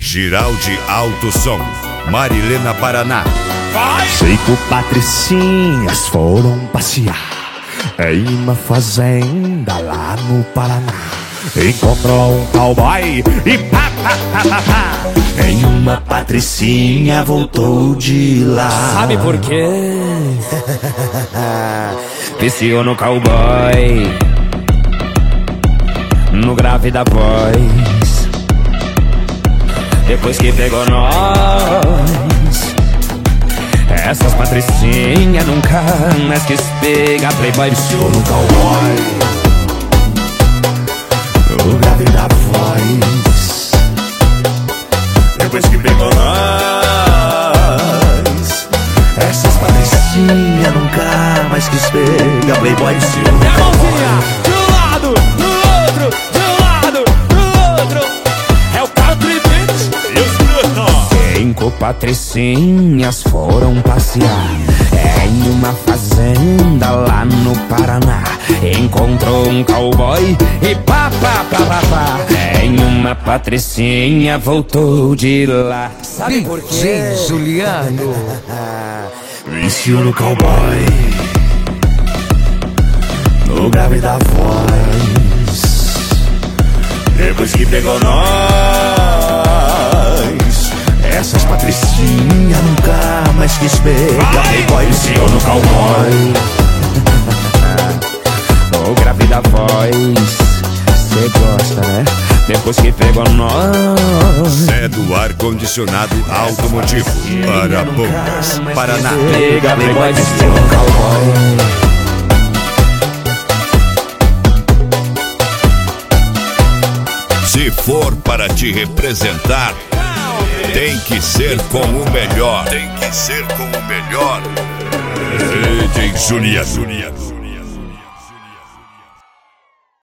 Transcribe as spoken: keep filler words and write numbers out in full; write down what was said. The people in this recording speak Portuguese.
Giraldi Alto Som, Marilena, Paraná. Vai! Cinco patricinhas foram passear em uma fazenda lá no Paraná. Encontrou um cowboy e pá, pá, pá, pá, pá. Em uma patricinha voltou de lá. Sabe por quê? Viciou no cowboy, no grave da voz. Depois que pegou nós, essas patricinhas nunca mais quis pegar playboy. Viciou no cowboy, no grave da voz. Depois que pegou nós, essas patricinhas nunca mais quis pegar playboy. Viciou no cowboy. De um lado, do outro, de um lado, do outro. É o country beat e os brutos. Cinco patricinhas foram passear em uma fazenda lá no Paraná. Encontrou um cowboy e pá, pá, pá, pá, pá. Em uma patricinha voltou de lá. Sabe por quê? Juliano. Viciou no cowboy, no grave da voz. Depois que pegou nós, essas patricinhas nunca mais quis pegar playboy. Viciou no cowboy, no grave da voz. Cê gosta, né? Depois que pegou nós. É do ar-condicionado automotivo para Bombas, Paraná. Pega playboy, viciou no cowboy. Se for para te representar, tem que ser com o melhor. Tem que ser com o melhor. D J Juliano.